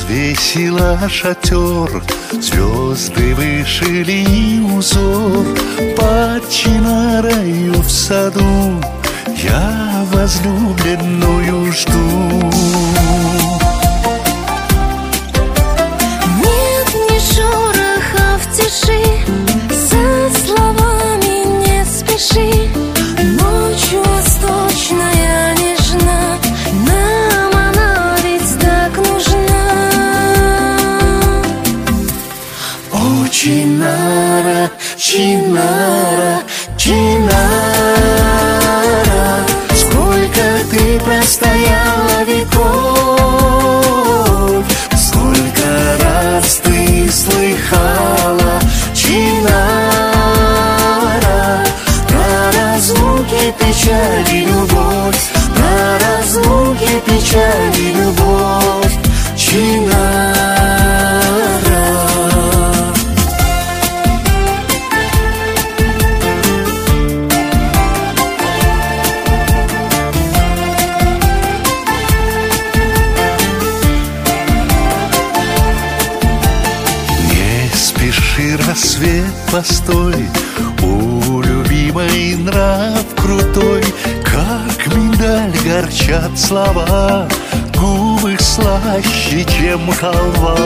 Развесила шатер, звезды вышили узор. Под чинарою в саду я возлюбленную жду. Нет ни шороха в тиши, со словами не спеши. Ночью восточная нежна, нам она ведь так нужна. О, Чинара, Чинара, Чинара, сколько ты простояла веков, сколько раз ты слыхала, Чинара, про разлуки, печали, любовь, про разлуки, печали, любовь, Чинара. Рассвет, постой, у любимой нрав крутой, как миндаль горчат слова, губы слаще, чем халва.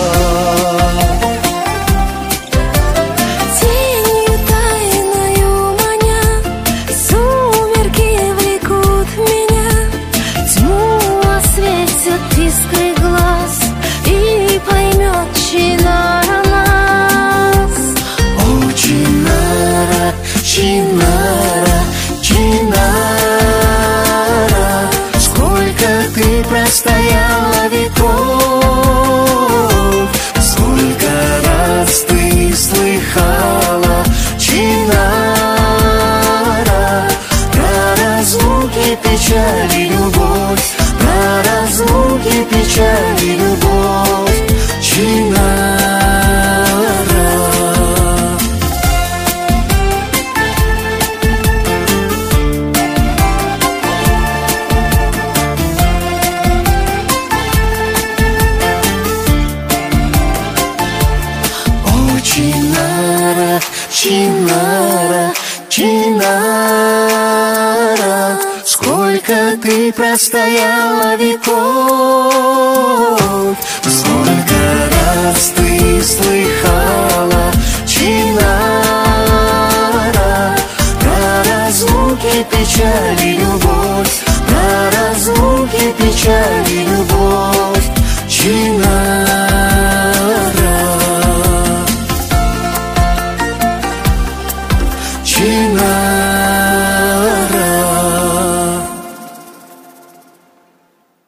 Тенью тайною маня, сумерки влекут меня, тьму осветят искры глаз, и поймет Чинара нас. О, Чинара, Чинара, Чинара, сколько ты простояла веков, сколько раз ты слыхала, Чинара, про разлуки, печали, любовь, про разлуки, печали, любовь, Чинара. Чинара, Чинара, Чинара, сколько ты простояла веков, сколько раз ты слыхала, Чинара, про разлуки, печали, любовь, про разлуки, печали, любовь, Чинара. Чинара.